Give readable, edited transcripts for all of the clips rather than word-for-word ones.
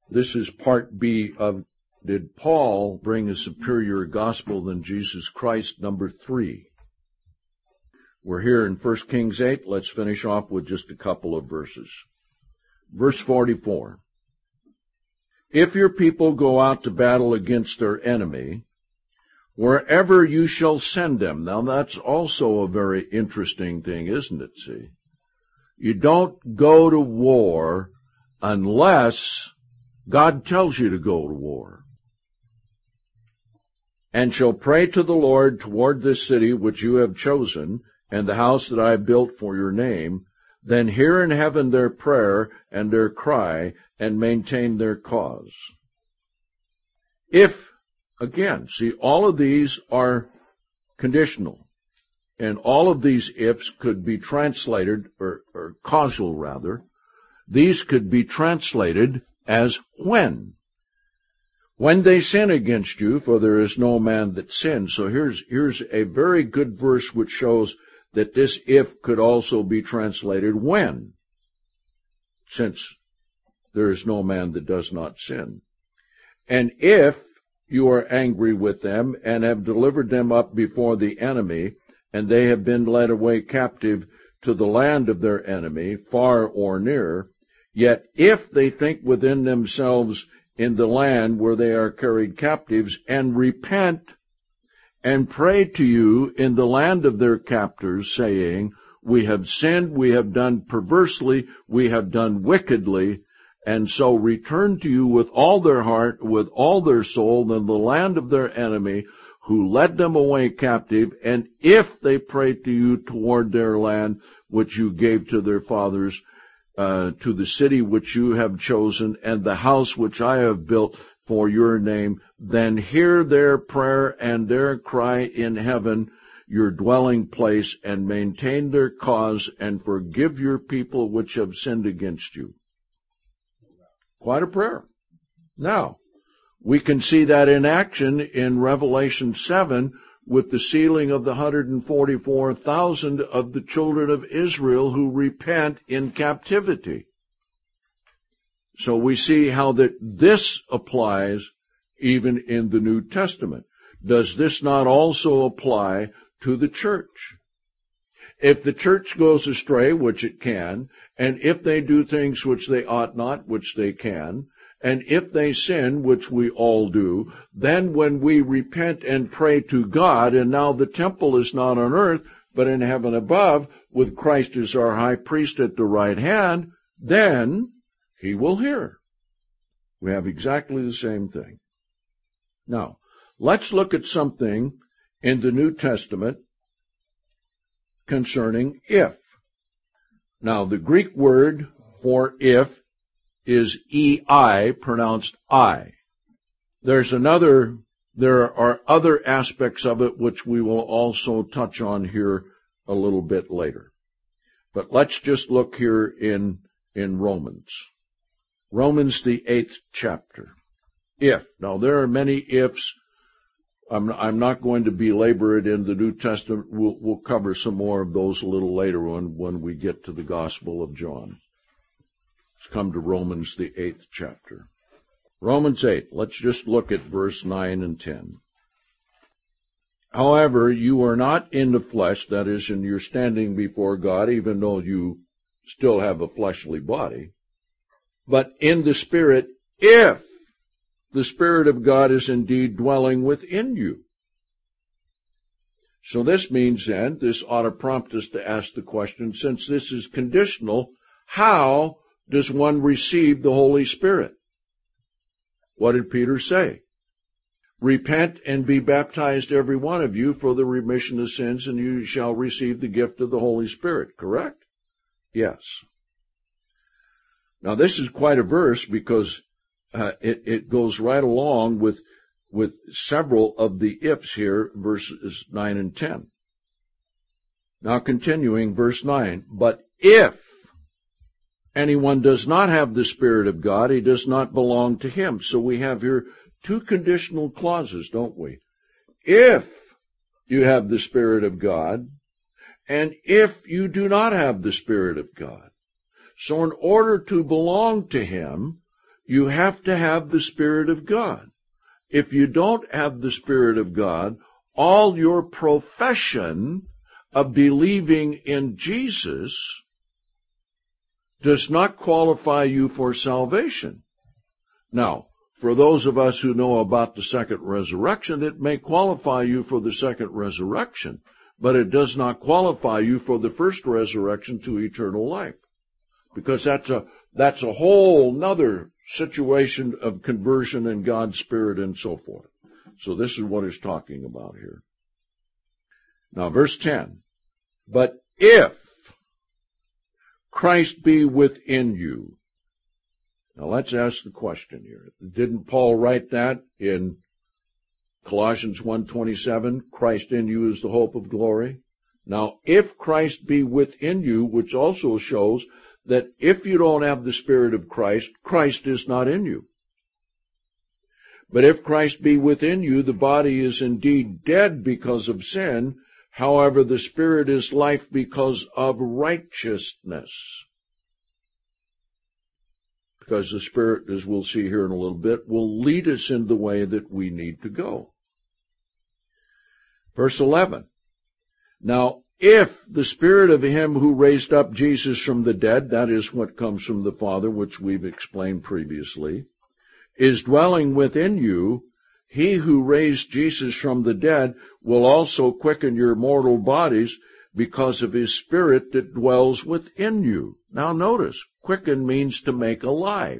This is part B of Did Paul Bring a Superior Gospel Than Jesus Christ? Number 3. We're here in 1 Kings 8. Let's finish off with just a couple of verses. Verse 44. If your people go out to battle against their enemy, wherever you shall send them. Now that's also a very interesting thing, isn't it? See? You don't go to war unless God tells you to go to war. And shall pray to the Lord toward this city which you have chosen, and the house that I have built for your name, then hear in heaven their prayer and their cry, and maintain their cause. If, again, see, all of these are conditional, and all of these ifs could be translated, or causal rather, these could be translated as when. When they sin against you, for there is no man that sins. So here's a very good verse which shows that this if could also be translated when, since there is no man that does not sin. And if you are angry with them and have delivered them up before the enemy, and they have been led away captive to the land of their enemy, far or near, yet if they think within themselves in the land where they are carried captives, and repent, and pray to you in the land of their captors, saying, we have sinned, we have done perversely, we have done wickedly, and so return to you with all their heart, with all their soul, in the land of their enemy, who led them away captive, and if they pray to you toward their land, which you gave to their fathers, to the city which you have chosen, and the house which I have built for your name, then hear their prayer and their cry in heaven, your dwelling place, and maintain their cause, and forgive your people which have sinned against you. Quite a prayer. Now, we can see that in action in Revelation 7 with the sealing of the 144,000 of the children of Israel who repent in captivity. So we see how that this applies even in the New Testament. Does this not also apply to the church? If the church goes astray, which it can, and if they do things which they ought not, which they can, and if they sin, which we all do, then when we repent and pray to God, and now the temple is not on earth, but in heaven above, with Christ as our high priest at the right hand, then he will hear. We have exactly the same thing. Now, let's look at something in the New Testament concerning if. Now, the Greek word for if is ei, pronounced I. There are other aspects of it which we will also touch on here a little bit later. But let's just look here in Romans. Romans, the 8th chapter. If. Now, there are many ifs. I'm not going to belabor it in the New Testament. We'll cover some more of those a little later on when we get to the Gospel of John. Let's come to Romans, the 8th chapter. Romans 8. Let's just look at verse 9 and 10. However, you are not in the flesh, that is, in your standing before God, even though you still have a fleshly body, but in the Spirit, if the Spirit of God is indeed dwelling within you. So this means then, this ought to prompt us to ask the question, since this is conditional, how does one receive the Holy Spirit? What did Peter say? Repent and be baptized, every one of you, for the remission of sins, and you shall receive the gift of the Holy Spirit. Correct? Yes. Now this is quite a verse because it goes right along with several of the ifs here, verses 9 and 10. Now continuing, verse 9. But if anyone does not have the Spirit of God, he does not belong to him. So we have here two conditional clauses, don't we? If you have the Spirit of God, and if you do not have the Spirit of God. So in order to belong to him, you have to have the Spirit of God. If you don't have the Spirit of God, all your profession of believing in Jesus does not qualify you for salvation. Now, for those of us who know about the second resurrection, it may qualify you for the second resurrection, but it does not qualify you for the first resurrection to eternal life. Because that's a whole nother situation of conversion and God's Spirit and so forth. So this is what he's talking about here. Now, verse 10. But if Christ be within you. Now let's ask the question here. Didn't Paul write that in Colossians 1:27? Christ in you is the hope of glory. Now, if Christ be within you, which also shows that if you don't have the Spirit of Christ, Christ is not in you. But if Christ be within you, the body is indeed dead because of sin. However, the Spirit is life because of righteousness. Because the Spirit, as we'll see here in a little bit, will lead us in the way that we need to go. Verse 11. Now, if the Spirit of Him who raised up Jesus from the dead, that is what comes from the Father, which we've explained previously, is dwelling within you, He who raised Jesus from the dead will also quicken your mortal bodies because of His Spirit that dwells within you. Now notice, quicken means to make alive.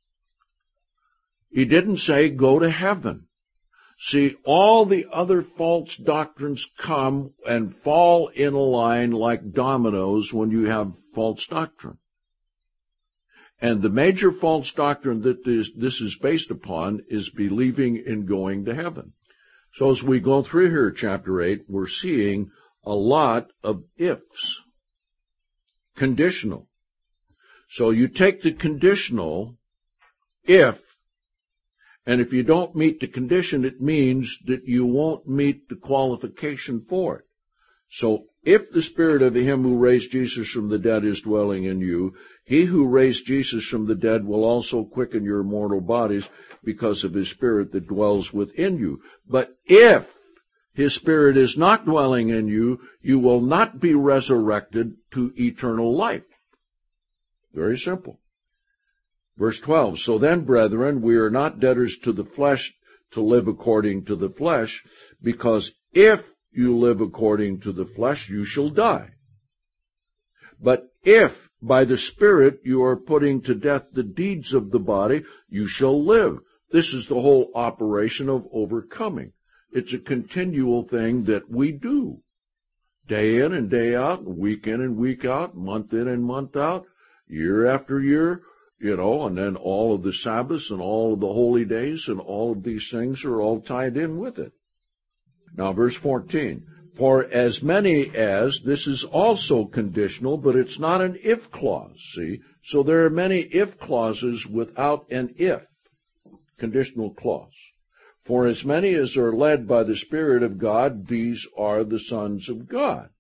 He didn't say go to heaven. See, all the other false doctrines come and fall in a line like dominoes when you have false doctrine. And the major false doctrine that this is based upon is believing in going to heaven. So as we go through here, chapter 8, we're seeing a lot of ifs. Conditional. So you take the conditional, if, and if you don't meet the condition, it means that you won't meet the qualification for it. So, if the Spirit of Him who raised Jesus from the dead is dwelling in you, He who raised Jesus from the dead will also quicken your mortal bodies because of His Spirit that dwells within you. But if His Spirit is not dwelling in you, you will not be resurrected to eternal life. Very simple. Verse 12, so then, brethren, we are not debtors to the flesh to live according to the flesh, because if you live according to the flesh, you shall die. But if by the Spirit you are putting to death the deeds of the body, you shall live. This is the whole operation of overcoming. It's a continual thing that we do. Day in and day out, week in and week out, month in and month out, year after year, and then all of the Sabbaths and all of the holy days and all of these things are all tied in with it. Now, verse 14. For as many as, this is also conditional, but it's not an if clause, see? So there are many if clauses without an if, conditional clause. For as many as are led by the Spirit of God, these are the sons of God.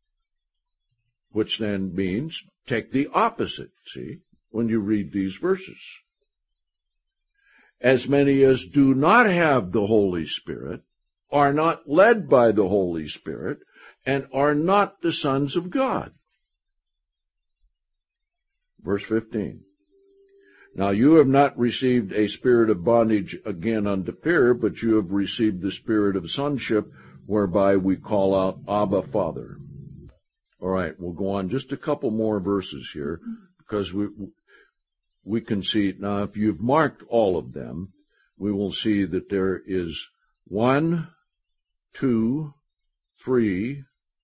Which then means, take the opposite, see, when you read these verses. As many as do not have the Holy Spirit, are not led by the Holy Spirit, and are not the sons of God. Verse 15. Now you have not received a spirit of bondage again unto fear, but you have received the spirit of sonship, whereby we call out, Abba, Father. All right, we'll go on just a couple more verses here, because we can see, now if you've marked all of them, we will see that there is 1, 2, 3,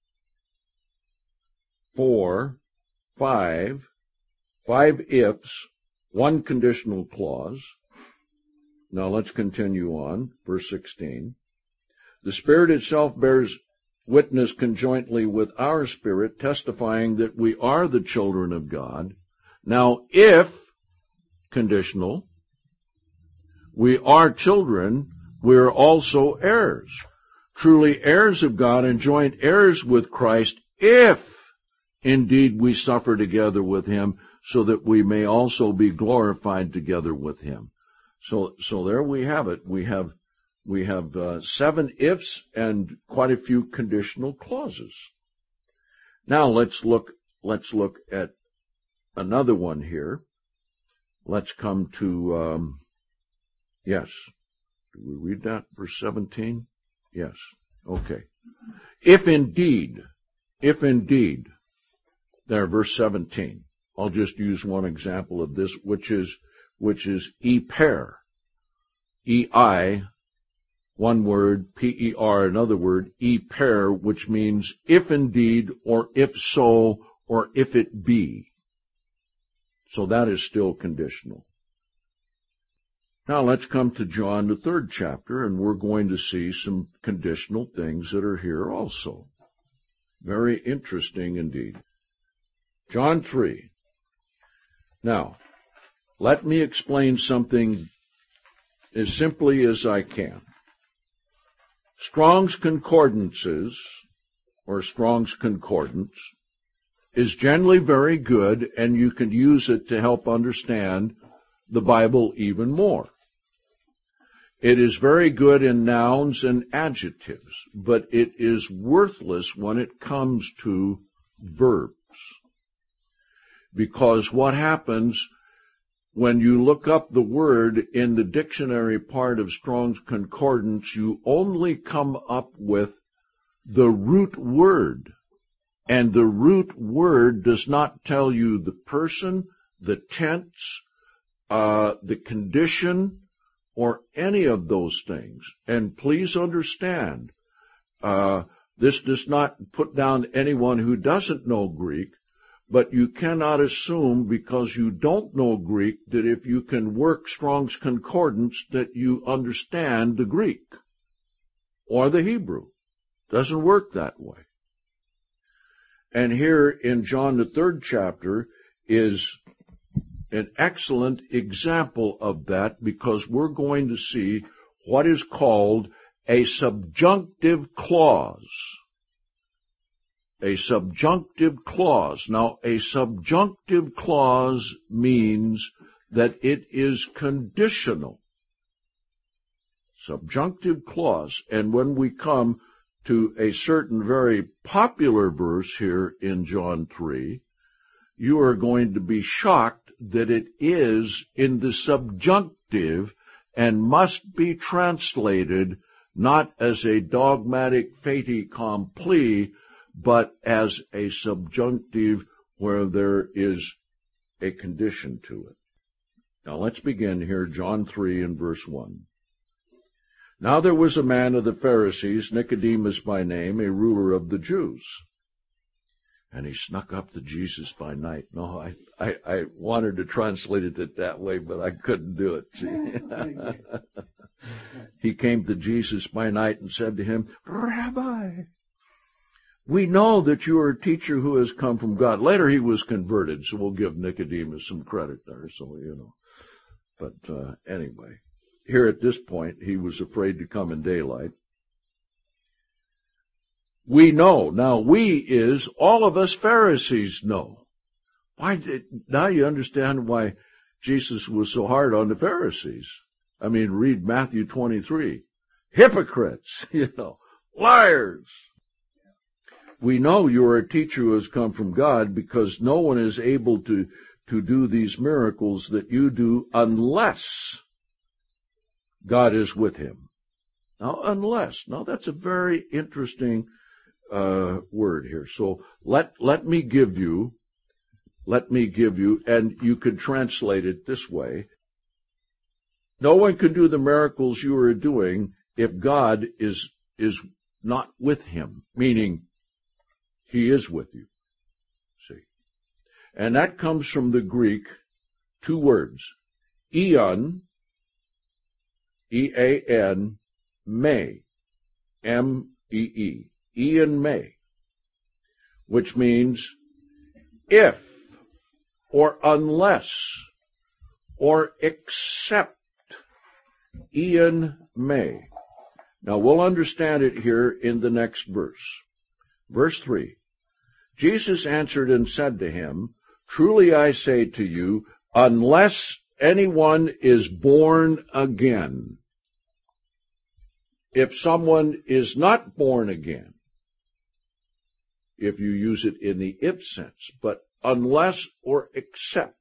4, 5 ifs, 1 conditional clause. Now let's continue on, verse 16. The Spirit itself bears witness conjointly with our spirit, testifying that we are the children of God. Now if, conditional, we are children, we are also heirs. Truly heirs of God and joint heirs with Christ, if indeed we suffer together with Him, so that we may also be glorified together with him. So there we have it. We have 7 ifs and quite a few conditional clauses. Now let's look at another one here. Let's come to, yes. Did we read that, verse 17? Yes. Okay. If indeed, there, verse 17. I'll just use one example of this, which is e-per. E-I, one word, P-E-R, another word, e-per, which means if indeed, or if so, or if it be. So that is still conditional. Now let's come to John, the 3rd chapter, and we're going to see some conditional things that are here also. Very interesting indeed. John 3. Now, let me explain something as simply as I can. Strong's Concordances, or Strong's Concordance, is generally very good, and you can use it to help understand the Bible even more. It is very good in nouns and adjectives, but it is worthless when it comes to verbs. Because what happens when you look up the word in the dictionary part of Strong's Concordance, you only come up with the root word. And the root word does not tell you the person, the tense, the condition, or any of those things. And please understand, this does not put down anyone who doesn't know Greek, but you cannot assume because you don't know Greek that if you can work Strong's Concordance that you understand the Greek or the Hebrew. Doesn't work that way. And here in John the 3rd chapter is an excellent example of that, because we're going to see what is called a subjunctive clause. A subjunctive clause. Now, a subjunctive clause means that it is conditional. Subjunctive clause. And when we come to a certain very popular verse here in John 3, you are going to be shocked that it is in the subjunctive and must be translated not as a dogmatic fait accompli, but as a subjunctive where there is a condition to it. Now let's begin here, John 3 and verse 1. Now there was a man of the Pharisees, Nicodemus by name, a ruler of the Jews. And he snuck up to Jesus by night. No, I wanted to translate it that way, but I couldn't do it. See? He came to Jesus by night and said to him, Rabbi, we know that you are a teacher who has come from God. Later he was converted, so we'll give Nicodemus some credit there, so you know. But anyway, here at this point, he was afraid to come in daylight. We know. Now, we is all of us Pharisees know. Now you understand why Jesus was so hard on the Pharisees. I mean, read Matthew 23. Hypocrites, liars. We know you are a teacher who has come from God, because no one is able to do these miracles that you do unless God is with him. Now, unless. Now, that's a very interesting word here. So let me give you, and you could translate it this way. No one can do the miracles you are doing if God is not with him, meaning he is with you. See? And that comes from the Greek, 2 words. Eon, E-A-N, me, M-E-E. Eon me, which means if, or unless, or except. Eon me. Now we'll understand it here in the next verse. Verse 3. Jesus answered and said to him, Truly I say to you, unless anyone is born again, if someone is not born again, if you use it in the if sense, but unless or except,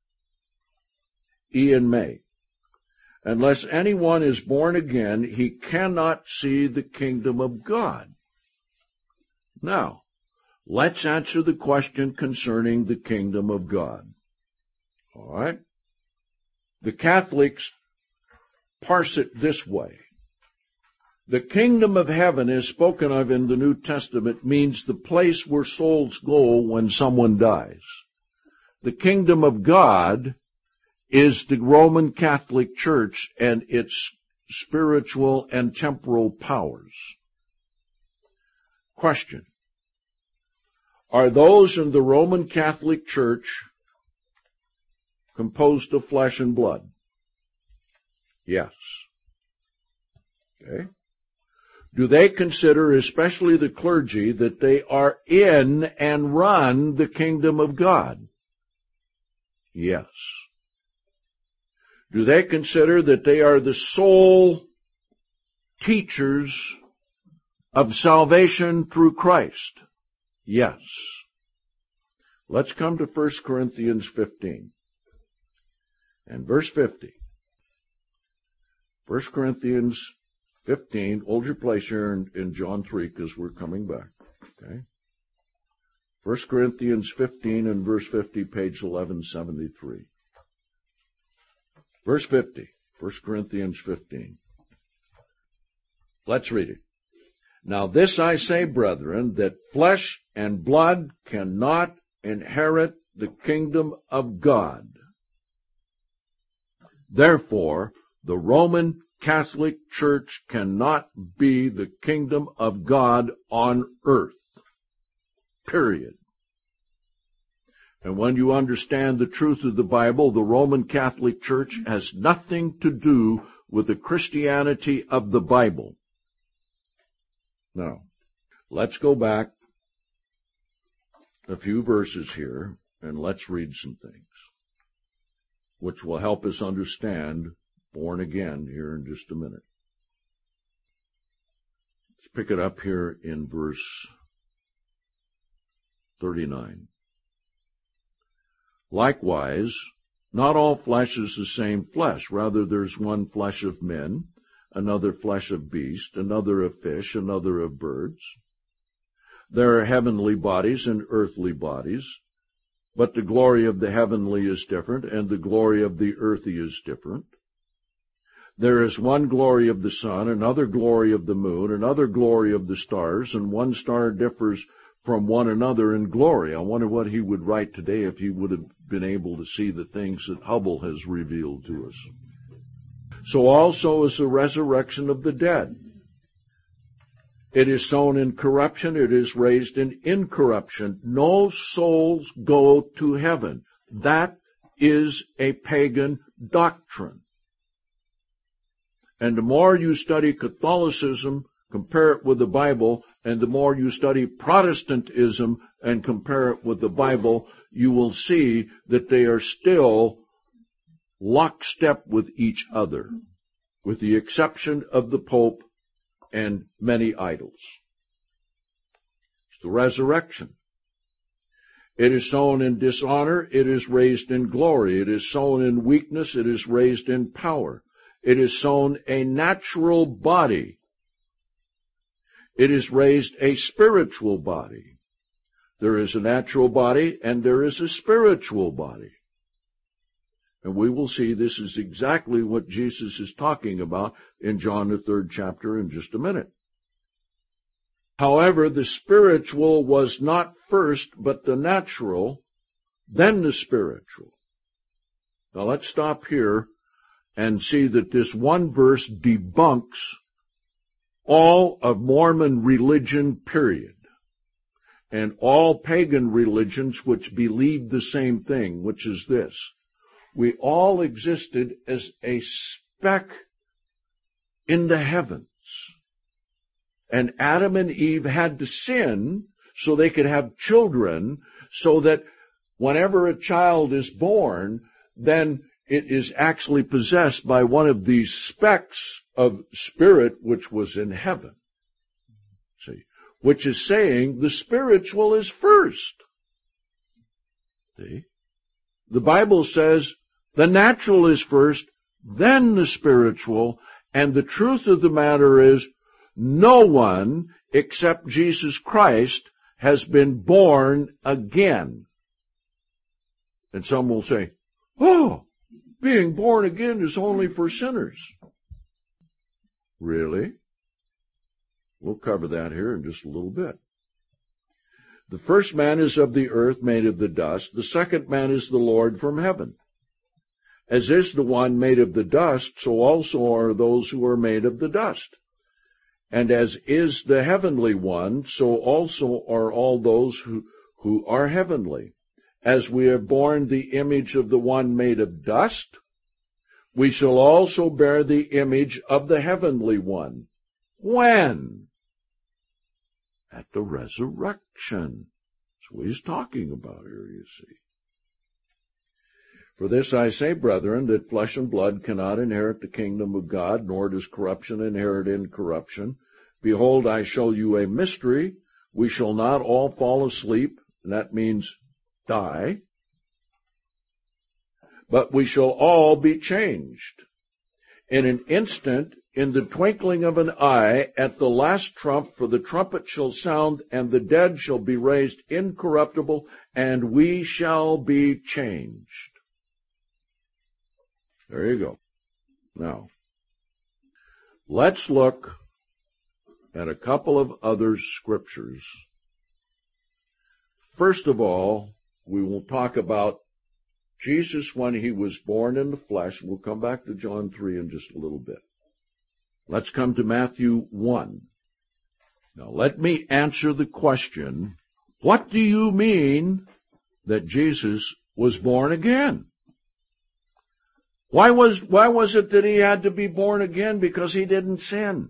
Ian May, unless anyone is born again, he cannot see the kingdom of God. Now, let's answer the question concerning the kingdom of God. All right? The Catholics parse it this way. The kingdom of heaven, as spoken of in the New Testament, means the place where souls go when someone dies. The kingdom of God is the Roman Catholic Church and its spiritual and temporal powers. Question. Are those in the Roman Catholic Church composed of flesh and blood? Yes. Okay. Do they consider, especially the clergy, that they are in and run the kingdom of God? Yes. Do they consider that they are the sole teachers of salvation through Christ? Yes. Let's come to 1 Corinthians 15 and verse 50. 1 Corinthians 15, hold your place here in John 3 because we're coming back. Okay? 1 Corinthians 15 and verse 50, page 1173. Verse 50, 1 Corinthians 15. Let's read it. Now this I say, brethren, that flesh and blood cannot inherit the kingdom of God. Therefore, the Roman Catholic Church cannot be the kingdom of God on earth. Period. And when you understand the truth of the Bible, the Roman Catholic Church has nothing to do with the Christianity of the Bible. Now, let's go back a few verses here and let's read some things which will help us understand born again here in just a minute. Let's pick it up here in verse 39. Likewise, not all flesh is the same flesh. Rather, there's one flesh of men, another flesh of beasts, another of fish, another of birds. There are heavenly bodies and earthly bodies, but the glory of the heavenly is different, and the glory of the earthly is different. There is one glory of the sun, another glory of the moon, another glory of the stars, and one star differs from one another in glory. I wonder what he would write today if he would have been able to see the things that Hubble has revealed to us. So also is the resurrection of the dead. It is sown in corruption, it is raised in incorruption. No souls go to heaven. That is a pagan doctrine. And the more you study Catholicism, compare it with the Bible, and the more you study Protestantism and compare it with the Bible, you will see that they are still lockstep with each other, with the exception of the Pope and many idols. It's the resurrection. It is sown in dishonor, it is raised in glory. It is sown in weakness, it is raised in power. It is sown a natural body. It is raised a spiritual body. There is a natural body and there is a spiritual body. And we will see this is exactly what Jesus is talking about in John the 3rd chapter in just a minute. However, the spiritual was not first, but the natural, then the spiritual. Now let's stop here and see that this one verse debunks all of Mormon religion, period, and all pagan religions which believe the same thing, which is this. We all existed as a speck in the heavens. And Adam and Eve had to sin so they could have children, so that whenever a child is born, then it is actually possessed by one of these specks of spirit which was in heaven. See, which is saying the spiritual is first. See? The Bible says the natural is first, then the spiritual, and the truth of the matter is no one except Jesus Christ has been born again. And some will say, oh, being born again is only for sinners. Really? We'll cover that here in just a little bit. The first man is of the earth, made of the dust. The second man is the Lord from heaven. As is the one made of the dust, so also are those who are made of the dust. And as is the heavenly one, so also are all those who are heavenly. As we have borne the image of the one made of dust, we shall also bear the image of the heavenly one. When? At the resurrection. That's what he's talking about here, you see. For this I say, brethren, that flesh and blood cannot inherit the kingdom of God, nor does corruption inherit incorruption. Behold, I show you a mystery. We shall not all fall asleep, and that means die, but we shall all be changed. In an instant, in the twinkling of an eye, at the last trump, for the trumpet shall sound, and the dead shall be raised incorruptible, and we shall be changed. There you go. Now, let's look at a couple of other scriptures. First of all, we will talk about Jesus when he was born in the flesh. We'll come back to John 3 in just a little bit. Let's come to Matthew 1. Now, let me answer the question, what do you mean that Jesus was born again? Why was it that he had to be born again? Because he didn't sin.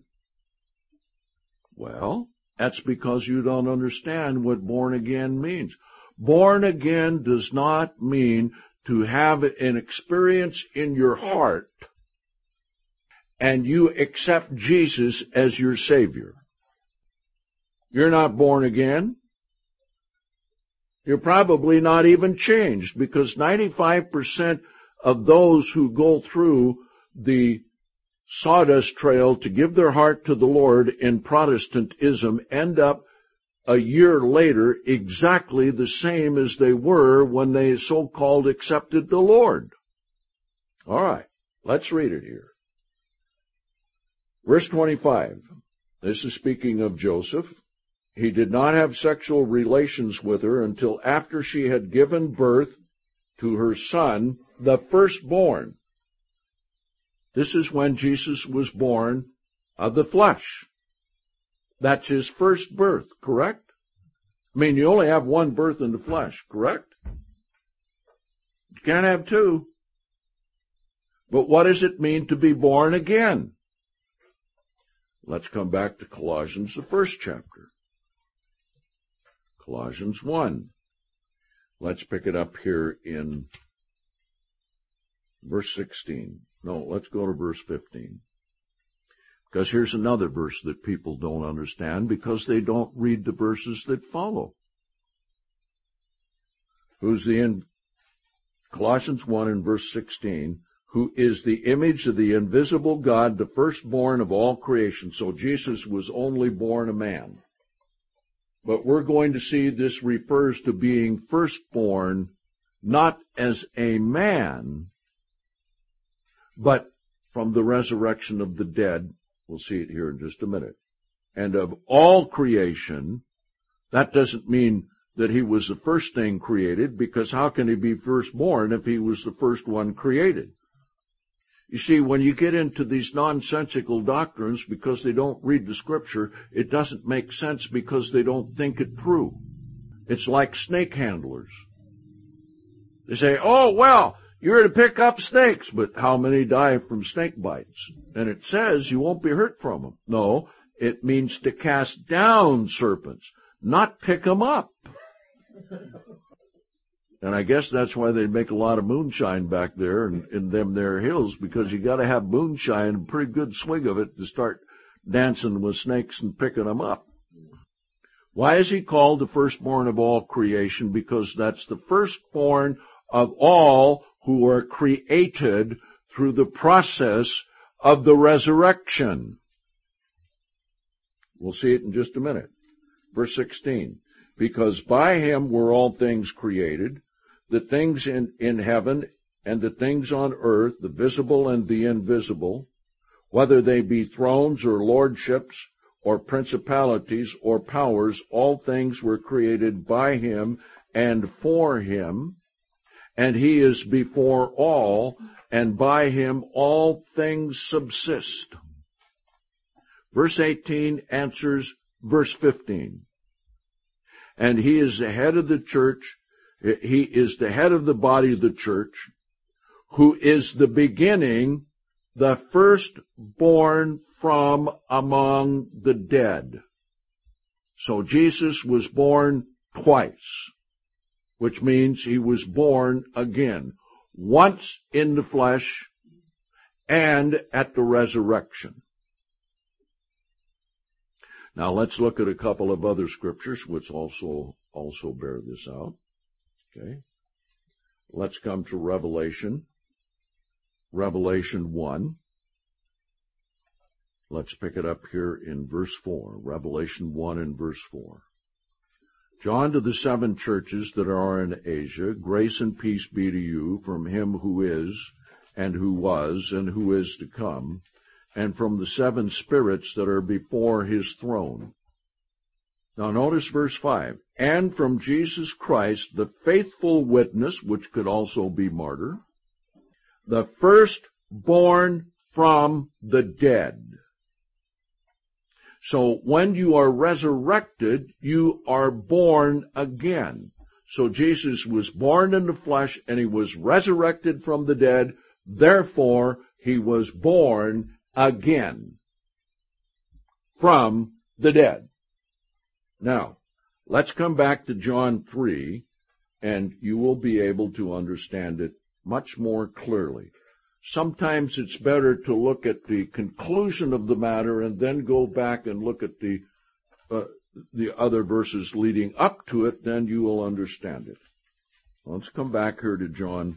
Well, that's because you don't understand what born again means. Born again does not mean to have an experience in your heart and you accept Jesus as your Savior. You're not born again. You're probably not even changed, because 95% of those who go through the sawdust trail to give their heart to the Lord in Protestantism end up a year later exactly the same as they were when they so-called accepted the Lord. All right, let's read it here. Verse 25. This is speaking of Joseph. He did not have sexual relations with her until after she had given birth to her son, the firstborn. This is when Jesus was born of the flesh. That's his first birth, correct? I mean, you only have one birth in the flesh, correct? You can't have two. But what does it mean to be born again? Let's come back to Colossians, the first chapter. Colossians 1. Let's pick it up here in verse 16. No, let's go to verse 15. Because here's another verse that people don't understand because they don't read the verses that follow. Colossians 1 and verse 16, who is the image of the invisible God, the firstborn of all creation. So Jesus was only born a man. But we're going to see this refers to being firstborn, not as a man, but from the resurrection of the dead. We'll see it here in just a minute. And of all creation, that doesn't mean that he was the first thing created, because how can he be firstborn if he was the first one created? You see, when you get into these nonsensical doctrines, because they don't read the Scripture, it doesn't make sense because they don't think it through. It's like snake handlers. They say, oh, well, you're to pick up snakes, but how many die from snake bites? And it says you won't be hurt from them. No, it means to cast down serpents, not pick them up. And I guess that's why they make a lot of moonshine back there in them there hills, because you got to have moonshine, a pretty good swig of it, to start dancing with snakes and picking them up. Why is he called the firstborn of all creation? Because that's the firstborn of all who are created through the process of the resurrection. We'll see it in just a minute. Verse 16. Because by him were all things created, the things in heaven and the things on earth, the visible and the invisible, whether they be thrones or lordships or principalities or powers, all things were created by him and for him, and he is before all, and by him all things subsist. Verse 18 answers verse 15. And he is the head of the church, he is the head of the body of the church, who is the beginning, the firstborn from among the dead. So Jesus was born twice, which means he was born again, once in the flesh and at the resurrection. Now let's look at a couple of other scriptures which also bear this out. Okay. Let's come to Revelation 1. Let's pick it up here in verse 4. Revelation 1 and verse 4. John, to the 7 churches that are in Asia, grace and peace be to you from him who is, and who was, and who is to come, and from the 7 spirits that are before his throne. Now notice verse 5. And from Jesus Christ, the faithful witness, which could also be martyr, the firstborn from the dead. So when you are resurrected, you are born again. So Jesus was born in the flesh and he was resurrected from the dead. Therefore, he was born again from the dead. Now, let's come back to John 3, and you will be able to understand it much more clearly. Sometimes it's better to look at the conclusion of the matter and then go back and look at the other verses leading up to it, then you will understand it. Let's come back here to John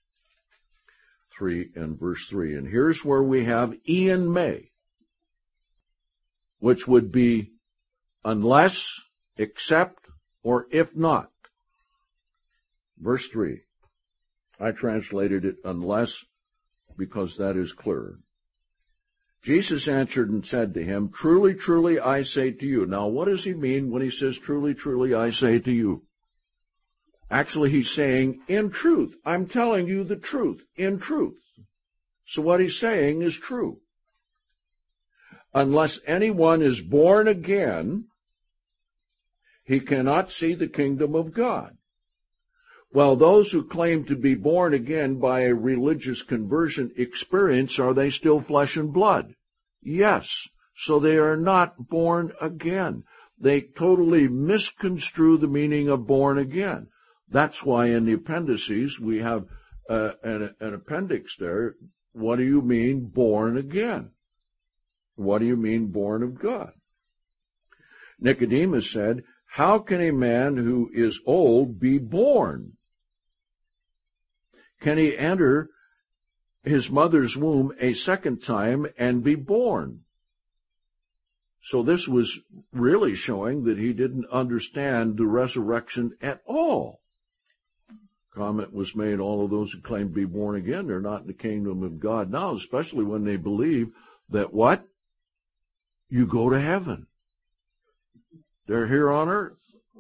3 and verse 3. And here's where we have Ian May, which would be unless, except, or if not. Verse 3. I translated it unless, because that is clearer. Jesus answered and said to him, Truly, truly, I say to you. Now, what does he mean when he says, Truly, truly, I say to you? Actually, he's saying, in truth. I'm telling you the truth, in truth. So what he's saying is true. Unless anyone is born again, he cannot see the kingdom of God. Well, those who claim to be born again by a religious conversion experience, are they still flesh and blood? Yes. So they are not born again. They totally misconstrue the meaning of born again. That's why in the appendices we have an appendix there. What do you mean born again? What do you mean born of God? Nicodemus said, How can a man who is old be born? Can he enter his mother's womb a second time and be born? So this was really showing that he didn't understand the resurrection at all. Comment was made, all of those who claim to be born again, they're not in the kingdom of God now, especially when they believe that what? You go to heaven. They're here on earth.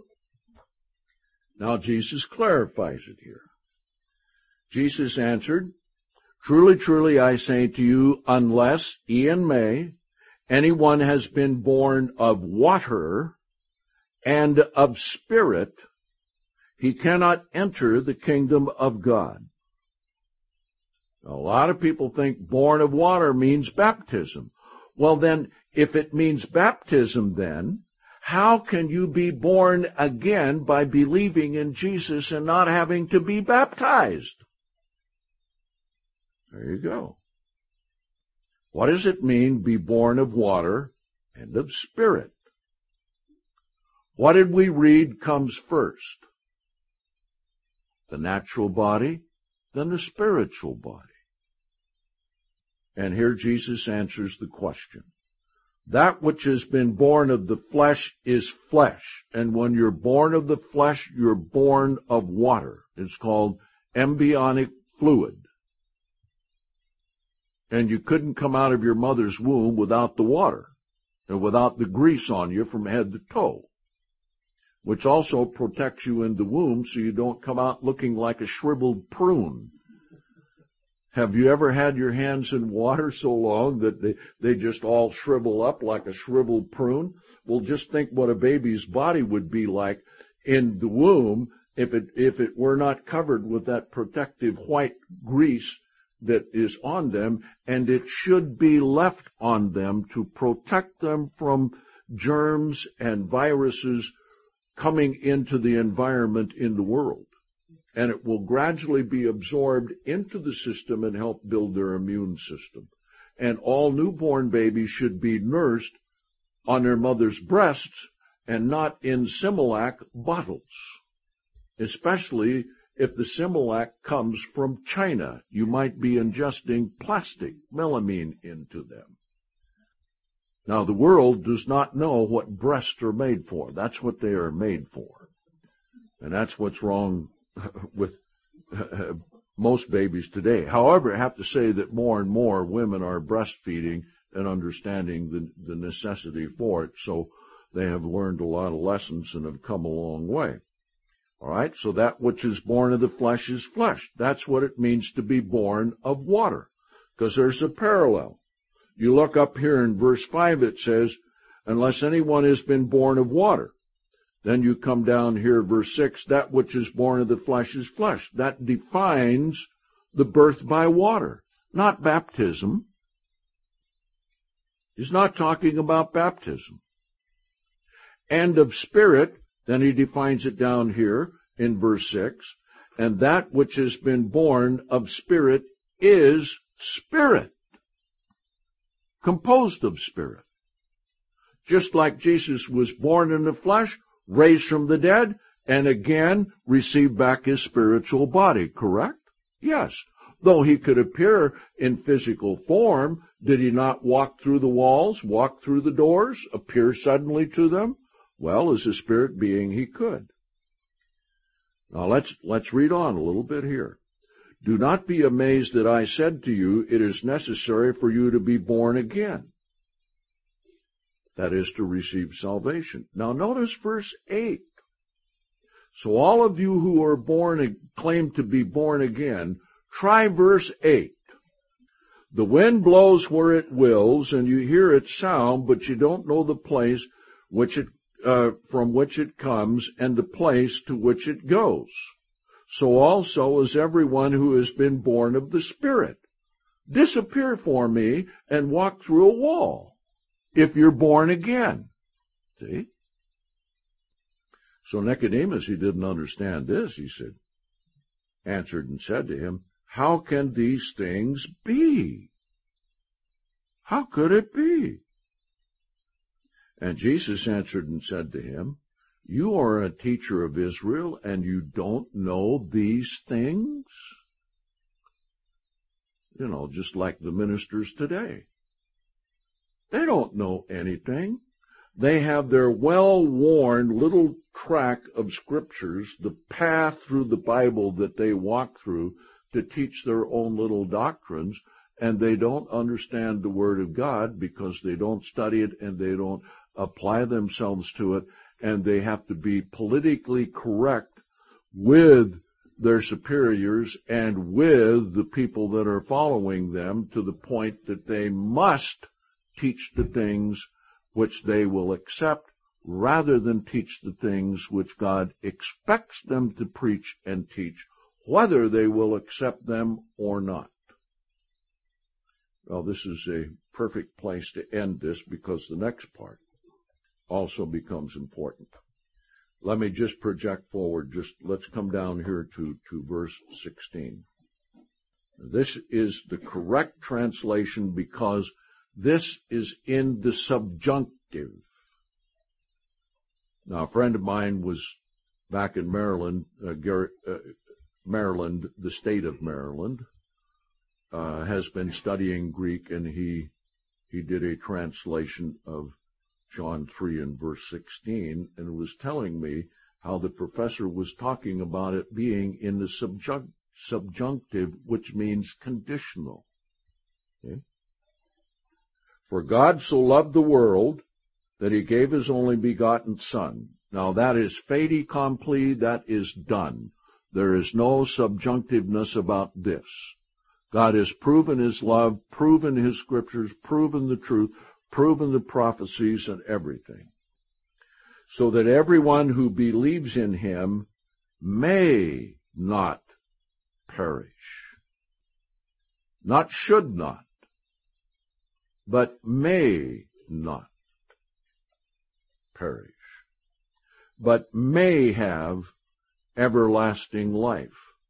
Now Jesus clarifies it here. Jesus answered, Truly, truly, I say to you, unless, Ian May, anyone has been born of water and of spirit, he cannot enter the kingdom of God. Now, a lot of people think born of water means baptism. Well then, if it means baptism then, How can you be born again by believing in Jesus and not having to be baptized? There you go. What does it mean, be born of water and of Spirit? What did we read comes first? The natural body, then the spiritual body. And here Jesus answers the question. That which has been born of the flesh is flesh. And when you're born of the flesh, you're born of water. It's called embryonic fluid. And you couldn't come out of your mother's womb without the water, and without the grease on you from head to toe, which also protects you in the womb so you don't come out looking like a shriveled prune. Have you ever had your hands in water so long that they just all shrivel up like a shriveled prune? Well, just think what a baby's body would be like in the womb if it were not covered with that protective white grease that is on them, and it should be left on them to protect them from germs and viruses coming into the environment in the world. And it will gradually be absorbed into the system and help build their immune system. And all newborn babies should be nursed on their mother's breasts and not in Similac bottles, especially if the Similac comes from China. You might be ingesting plastic melamine into them. Now, the world does not know what breasts are made for. That's what they are made for. And that's what's wrong with most babies today. However, I have to say that more and more women are breastfeeding and understanding the necessity for it. So they have learned a lot of lessons and have come a long way. All right, so that which is born of the flesh is flesh. That's what it means to be born of water, because there's a parallel. You look up here in verse 5, it says, unless anyone has been born of water. Then you come down here, verse 6, that which is born of the flesh is flesh. That defines the birth by water, not baptism. He's not talking about baptism. And of Spirit, then he defines it down here in verse 6, and that which has been born of Spirit is Spirit, composed of Spirit. Just like Jesus was born in the flesh, raised from the dead, and again received back his spiritual body, correct? Yes. Though he could appear in physical form, did he not walk through the walls, walk through the doors, appear suddenly to them? Well, as a spirit being, he could. Now let's read on a little bit here. Do not be amazed that I said to you, it is necessary for you to be born again. That is, to receive salvation. Now notice verse 8. So all of you who are born and claim to be born again, try verse 8. The wind blows where it wills, and you hear its sound, but you don't know the place from which it comes, and the place to which it goes. So also is everyone who has been born of the Spirit. Disappear for me and walk through a wall, if you're born again. See? So Nicodemus, he didn't understand this. He answered and said to him, how can these things be? How could it be? And Jesus answered and said to him, you are a teacher of Israel, and you don't know these things? You know, just like the ministers today. They don't know anything. They have their well-worn little track of scriptures, the path through the Bible that they walk through to teach their own little doctrines, and they don't understand the Word of God because they don't study it and they don't apply themselves to it, and they have to be politically correct with their superiors and with the people that are following them, to the point that they must teach the things which they will accept rather than teach the things which God expects them to preach and teach, whether they will accept them or not. Well, this is a perfect place to end this, because the next part also becomes important. Let me just project forward. Let's come down here to verse 16. This is the correct translation because this is in the subjunctive. Now, a friend of mine was back in Maryland, Maryland, the state of Maryland, has been studying Greek, and he did a translation of John 3 and verse 16, and was telling me how the professor was talking about it being in the subjunctive, which means conditional. Okay? For God so loved the world that he gave his only begotten Son. Now that is fait accompli, that is done. There is no subjunctiveness about this. God has proven his love, proven his scriptures, proven the truth, proven the prophecies and everything, so that everyone who believes in him may not perish. Not should not, but may not perish, but may have everlasting life.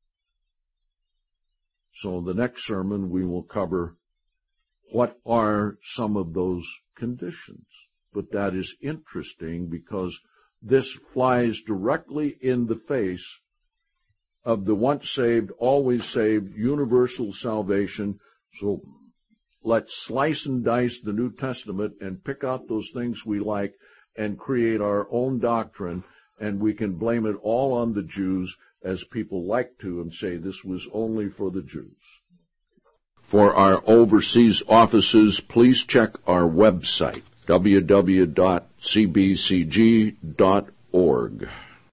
So the next sermon we will cover what are some of those conditions. But that is interesting because this flies directly in the face of the once saved, always saved, universal salvation. So let's slice and dice the New Testament and pick out those things we like and create our own doctrine, and we can blame it all on the Jews, as people like to, and say this was only for the Jews. For our overseas offices, please check our website, www.cbcg.org.